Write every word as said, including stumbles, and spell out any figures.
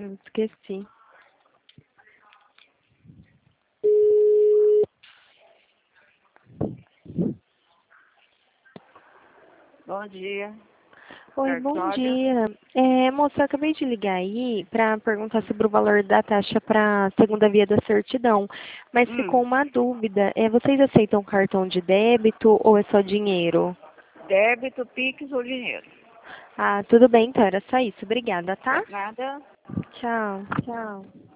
Hum, esqueci. Bom dia. Oi, bom Cartório. dia. É, moça, eu acabei de ligar aí para perguntar sobre o valor da taxa para a segunda via da certidão, mas ficou Hum, uma dúvida. É, vocês aceitam cartão de débito ou é só dinheiro? débito, Pix ou dinheiro? Ah, tudo bem, então era só isso. Obrigada, tá? Nada. Tchau. Tchau.